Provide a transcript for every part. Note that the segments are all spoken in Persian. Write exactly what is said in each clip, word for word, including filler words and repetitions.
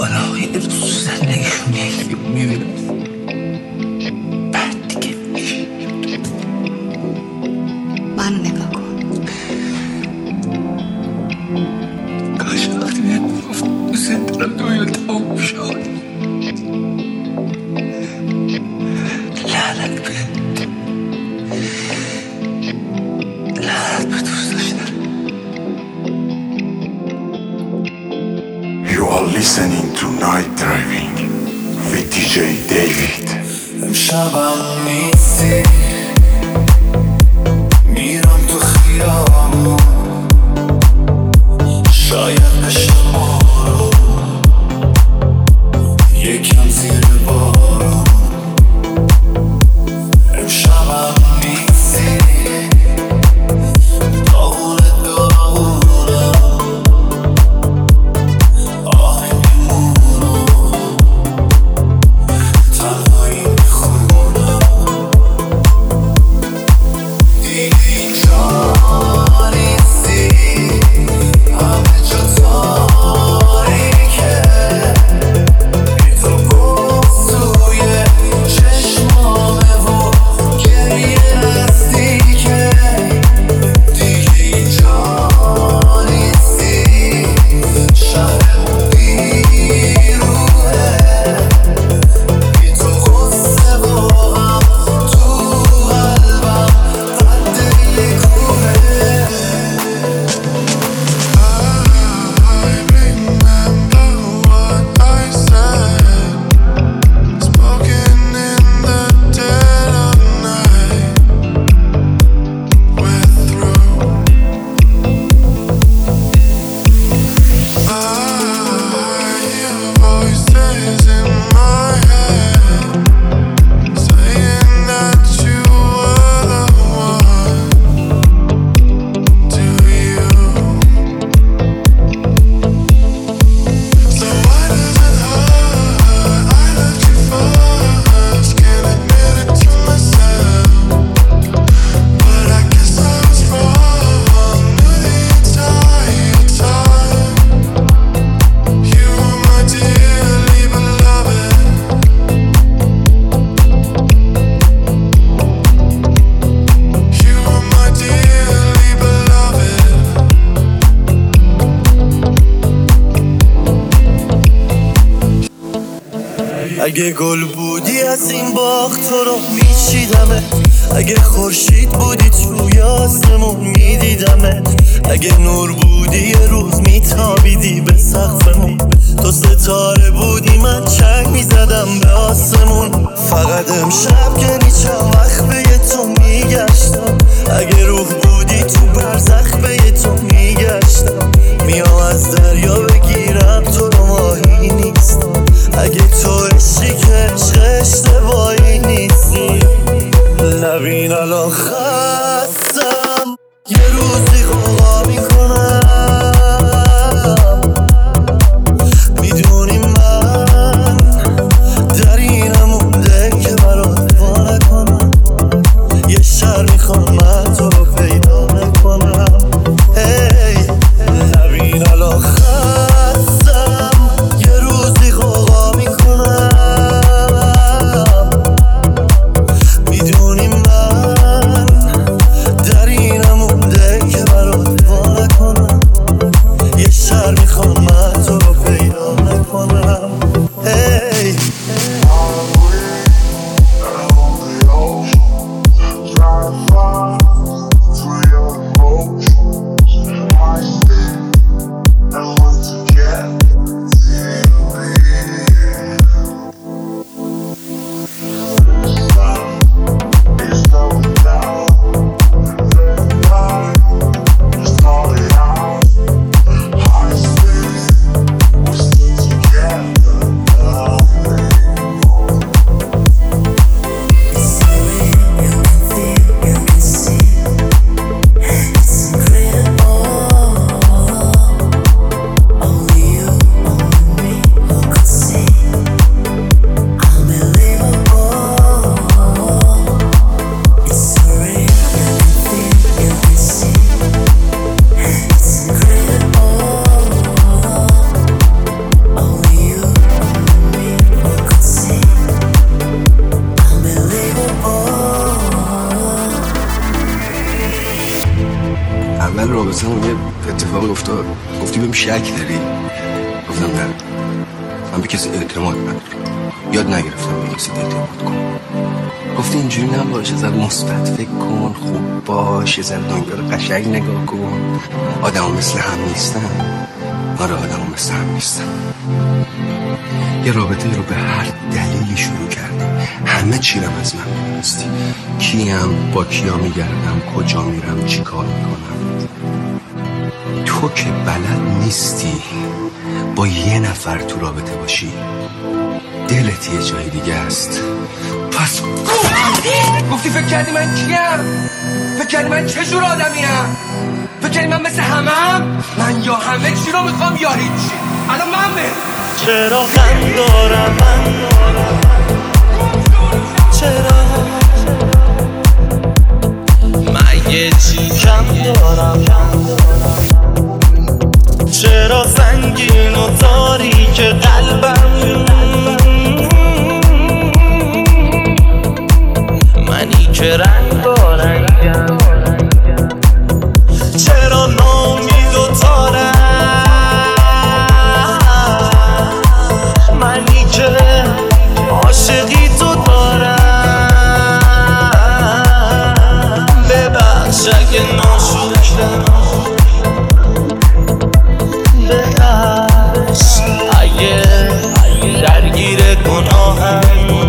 حالا یه روز زندگیشون یکی رو میبینم بعد دیگه من نگاه کن. کاش وقتی بهت میگفت دوست دارم دنیا تموم شد. لعنت بهت، لعنت به دوست داشتن. You are listening to Night Driving with دی جی David. امشبم نیستی میرم تو خیابون، شاید بشه بارون، یکم زیر بارون. امشبم نیستی داغونه داغونه آهی میمونم تنهایی میخونم دیگه اینجا نیستی همه جا تاریکه بی تو بغض توی چشمامه و گریه نزدیکه دیگه اینجا نیستی شهرمون بیروحه بی تو غصه با هم تو قلبم رد یه کوه. اگه گل بودی از این باغ تو رو میچیدمت، اگه خورشید بودی توی آسمون میدیدمت، اگه نور بودی یه روز میتابیدی به سقفمون، تو ستاره بودی من چنگ میزدم به آسمون. فقط امشب که نیچم وقت به یه تو میگشتم، اگه روح بودی تو برزخ به یه تو میگشتم، میام از دریا بگیرم تو رو ماهی نیستم، اگه تو عشقی که عشق اشتباهی نیستی. نبین الان خستم یه روزی غوغا میکنم، میدونی من در اینم مونده که برات وا نکنم، یه شهر میخوام من تو رو پیدا نکنم. خانم یه اتفاقی افتاد، گفتی بهم شک داری؟ گفتم نه، من به کسی اعتماد ندارم، یاد نگرفتم به کسی اعتماد کنم. گفتی اینجوری نباشه، زد مثبت فکر کن، خوب باش، یه ذره دنیا رو قشنگ نگاه کن. آدم ها مثل هم نیستن. آره آدم ها مثل هم نیستن. یه رابطه رو به هر دلیلی شروع کردی، همه چی رو از من می‌دونستی، کیم، با کیا میگردم، کجا میرم، چی کار میکنم. تو که بلد نیستی با یه نفر تو رابطه باشی، دلت یه جای دیگه است. پس گفتی فکر کردی من کیم؟ فکر کردی من چه جور آدمیم؟ فکر کردی من مثل همم؟ من یا همه چی رو میخوام یا هیچی. الان من به چرا غم دارم من، چرا مگه چی کم دارم، چرا سنگین و تاریک قلبم، منی که رنگ دارم، چرا نامید و تارم، منی که عاشقی تو دارم. ببخش اگه ناشکرم، ببخش اگه درگیر گناهم.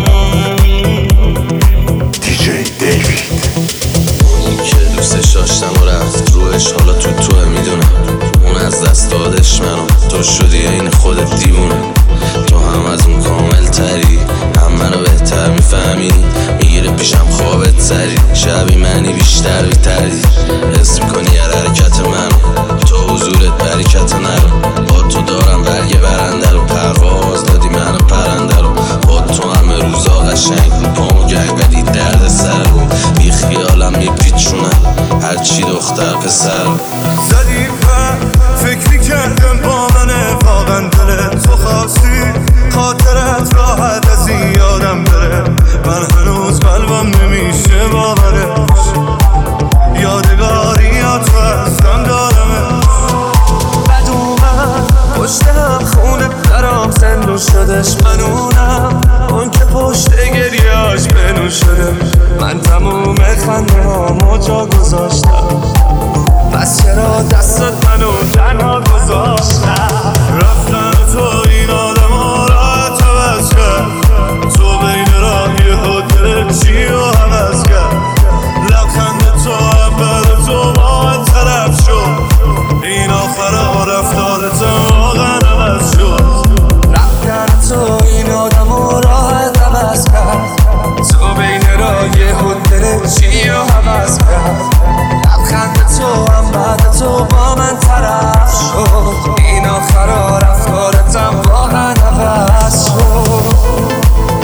دیجی دیوید اونی که دوستش داشتم و رفت روش، حالا تو توه میدونم. اون از دست دادش منو، تو شدی این خودت دیوونه. تو هم از اون کامل تری، هم منو بهتر میفهمی. میگیره پیشم خوابت سری، شبی منی بیشتر بیتری. حس میکنی هر حرکت منو، تو حضورت برکت نرو. با تو دارم برگ برنده رو، پرواز دادی منو پرنده رو. با تو همه روزا قشنگ رو پامو گنگ، ولی درد سر رو بی خیالم میپیچونم. هرچی دختر پسر زدی پر فکر میکردم با منه، واقعا دل تو خواستی خاطرت راحت از این یادم بره. من هنوز قلبم نمیشه باورش، یادگاری ها تو هستم دارمه. بد اومد پشت هم خونه درام زندون شدش، من اونم اون که پشت گریاش بنون شده. من تموم خنده ها جا گذاشتم، پس چرا دستت منو تنها گذاشتم. رفتن تو این آدم ها راحت عوض کرد، تو بین راهی هتل چی رو عوض کرد. لبخند تو هم بعد تو با من طرف شد، این آخر ها رفتارت واقعا عوض شد. رفتن تو این آدم ها راحت عوض کرد، تو بین راهی هتل چی رو عوض کرد. لبخند تو هم بعد تو با من طرف شد، این آخر رفتارتم واقعا عوض شد.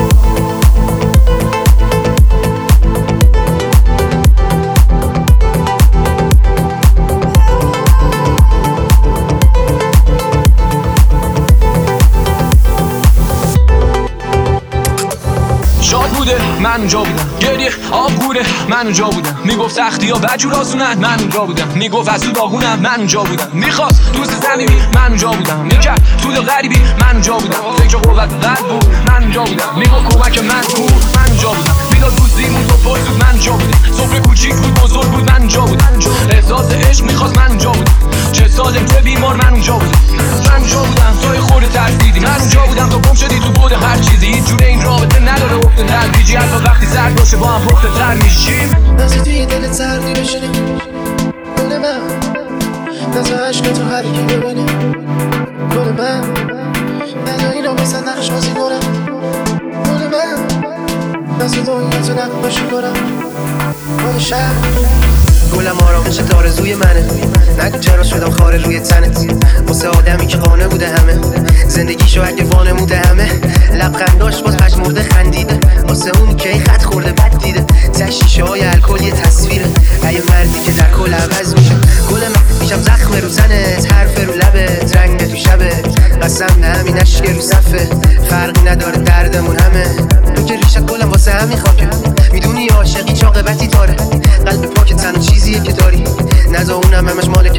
شاد بوده من اونجا بودم، گریه آب گوره من اونجا بودم. میگفت سختی ها بجور آسونن من اونجا بودم. میگفت از تو داغونم من اونجا بودم. میخواست دوست صمیمی من اونجا بودم. میکرد تو دل غریبی من اونجا بودم. فکر قوت قلب بود من اونجا بودم. میگفت کمک من بود من اونجا بودم. میداد دوستیمون تو پرسود من اونجا بودم. سفره کوچیک بود بزرگ بود من اونجا بودم. احساس عشق میخواست من اونجا بودم. چه سالم تو بیمار من اونجا بودم. من اونجا بودم توی خورده ترسیدی من اونجا بودم. تو گم شدی تو بود هر چیزی، هیچ جوره این رابطه نداره وقت تدریجی. حتی وقتی سرد باشه با هم پخته تر میشیم. نزد توی دلت سردی بشینه گل من، نزد عشق تو هر کی ببینه گل من. نزد اینا میزن نقش بازی گرم گل من، نزد دنیا تو نقاشی گرم گل شهر. گلم آرامش تارزوی منه، نگو چرا شدم خاره روی تنت. واسه آدمی که قانه بوده همه، زندگیشو اگه وانموده همه. لبخنداش باز پشمرده خندیده، واسه اونی که ای خط خورده بد دیده. ته شیشه های الکل یه تصویره، ای مردی که در کل عوض میشه. گل من میشم زخم رو تنت، حرف رو لبت، رنگ تو شبت. قسم نه همین اشک رو صفه، فرقی نداره دردمون همه. تو که ریشت گلم واسه همین خاکه، میدونی عاشقی چاقبتی تاره. قلب پاک تنها چیزیه که داری، نزا اونم همش مال کسی باشه.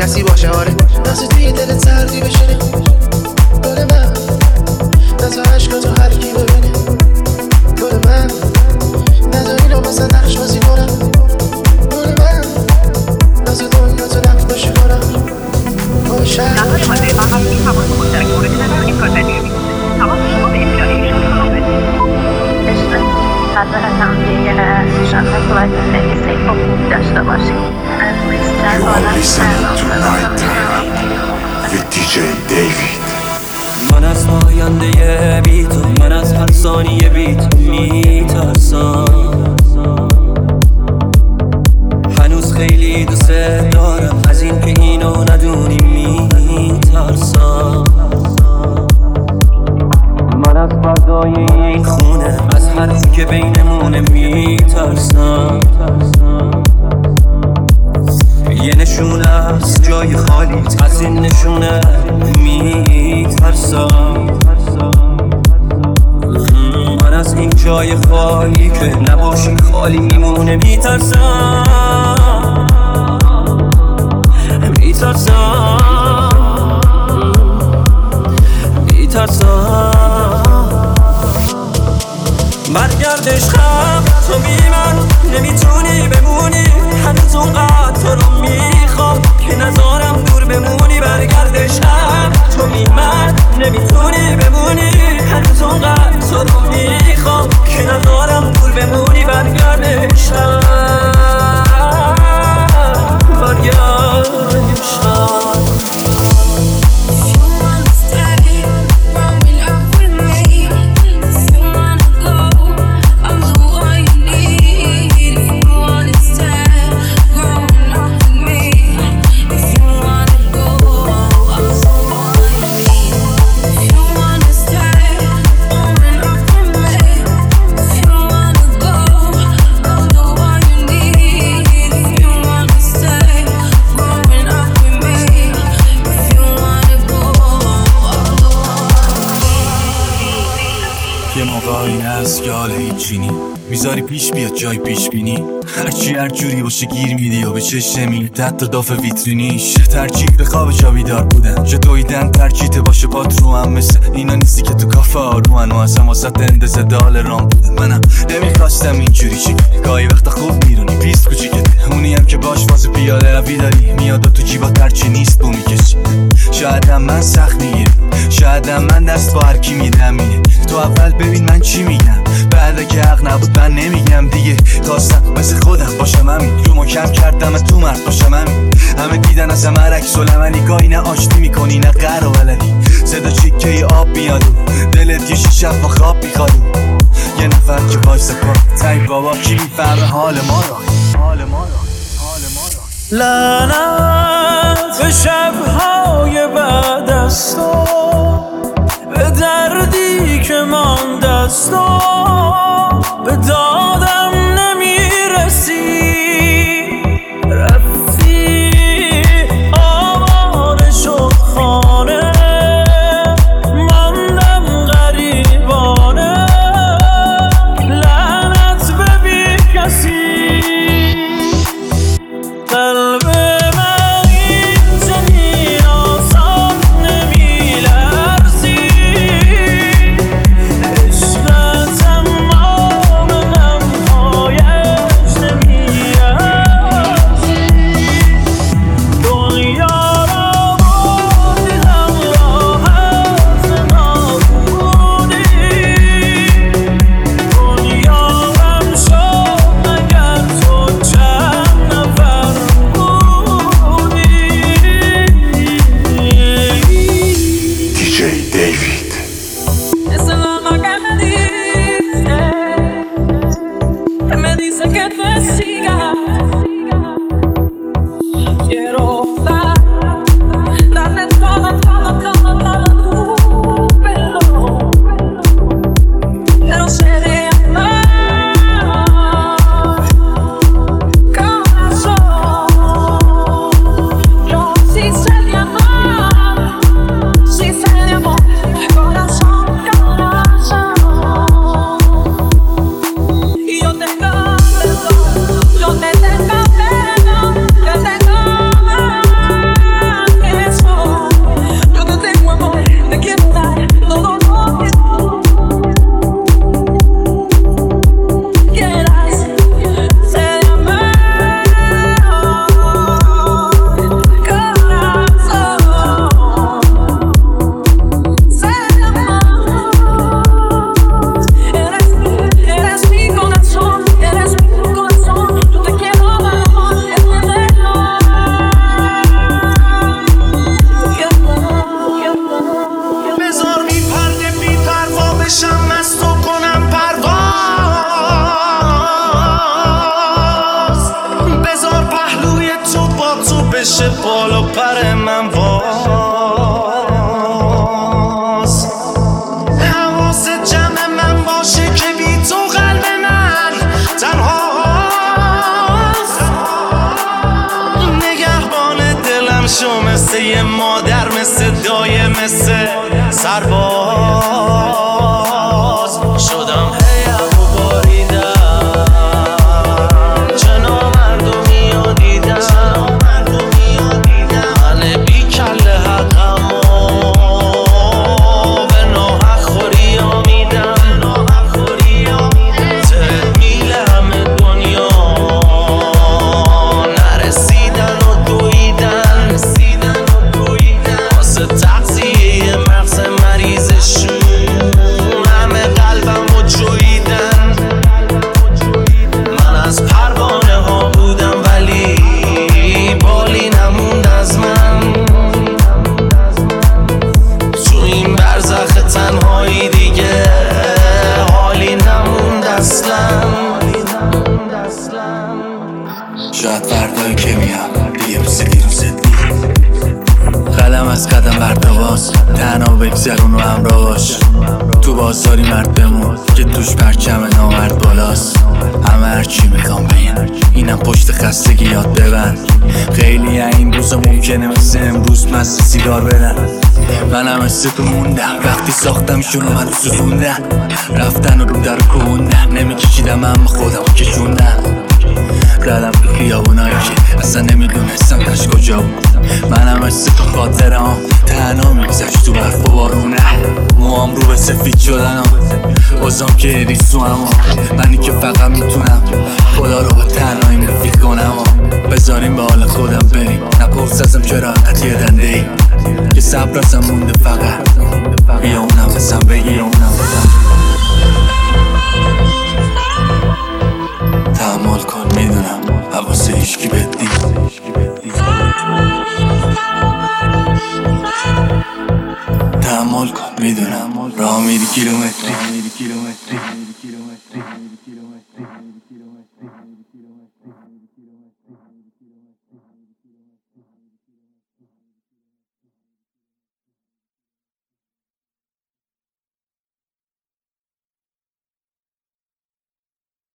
باشه. آره دست توی دلت سردی بشینه گل من، دست عشقاتو هر کی ببینه گل من، نداری رو مثلا نقش بازی کنم گل من، دست دنیا تو نقش باشی کنم گل شهر. نهار ماده فقط این تماس مشترک مورد نظر این کار بدید. تماس شما به امپیاریشون خواهم بدید. عشق حضرتم دیگه شنبه باید خیلی سیف و خوب داشته باشید. You are listening to Night Driving with دی جی David. من از آینده بی تو، من از هر ثانیه بی تو میترسم. هنوز خیلی دوست دارم، از این که اینو ندونی میترسم. من از فردای این خونه، از حرفی که بینمونه میترسم. یه نشونه از جای خالی، از این نشونه میترسم. من از این جای خالی که نباشی خالی میمونه میترسم. میترسم میترسم برگردش خم تو بی من نمیتونی بمونی. هنوز اونقدر تو رو میخوام که نذارم دور بمونی. برگردش خم تو بی من نمیتونی بمونی. هنوز اونقدر تو رو میخوام که نذارم دور بمونی. برگردش خم برگردش خم. میذاری پیش بیاد جای پیش بینی، هرچی هر جوری باشه گیر میدی و به چشم میاد حتی داف ویترینیش. ترجیح به خواب جا بیدار بودن، جا دویدن ترجیحت باشه پات رو هم مثل اینا نیستی که تو کافه آروان و اصلا واسه اندازه دال رام بودن. منم نمیخواستم اینجوری چی، گاهی وقتا خوب میرونی پیست کوچیکت، اونی هم که باش واسه پیاده روی داری میاد و تو جیبا ترچی نیست بو میکشی. شاید هم من سخت میگیرم، شاید هم من دست با هرکی میدم اینه. تو اول ببین من چی میگم، بعد که حق نبود من نمیگم دیگه. خواستم مثل خودم باشم همین، رو کم کردم تو مرد باشم همین. همه دیدن از همه عکس العملی، گاهی نه آشتی میکنی نه قهر و ولدی. صدا چیکه آب میاد و دلت یه شب با خواب میخواد. یه نفر که وایسه پا تای بابا کی میفهمه حال ما را، حال ما را، حال ما را. لعنت به شب‌های بعد از تو، به دردی که ماند از تو، به دادم نمیرسی. رفتی آواره شد خانه، ماندم غریبانه. لعنت به بی کسی، قلب من اینجا نیاز یه مادر مثل دایه مثل سرباز شدم هیم و باریدم چه نامردمی ها دیدم من بی کل حقم و به ناحق خوری ها میدم ترد میل همه دنیا نرسیدن و دویدن واسه تغذیه مغز مریضشون همه قلبم و جویدن من از پروانه ها بودم ولی بالی نموند از من تو این برزخ تنهایی دیگه حالی نموند اصلا شاید فردایی که میام دیگه مثل دیروزت نی قدم از قدم بردواز تنها بگذرون و همراه باش تو بازاری مرد بمون که توش پرچم نامرد بالاست همه هرچی میخوام بگن اینم پشت خستگی یاد ببند خیلی این روزا ممکنه مثل امروز مست سیگار بدن منم مثل تو موندم وقتی ساختمشون رو من سوزوندم رفتن و رو در کهوندم نمیکشیدم اما خودم کشوندم ردم تو خیابونایی که اصلا نمیدونستم داشت کجا بود منم مثل تو خاطرم تنها میگذشت تو برف و بارونه موام رو به سفید شدنم بازم که ریسو اما منی که فقط میتونم خدا رو با تنهایی مفید کنم بذاریم به حال خودم بریم نپرس ازم چرا حقیقت یه دنده ای که صبر ازم مونده فقط بیا اونم ازم بگی اونم تحمل کن میدونم حواسه هیچکی بهت نیست تحمل کن میدونم راه میری کیلومتری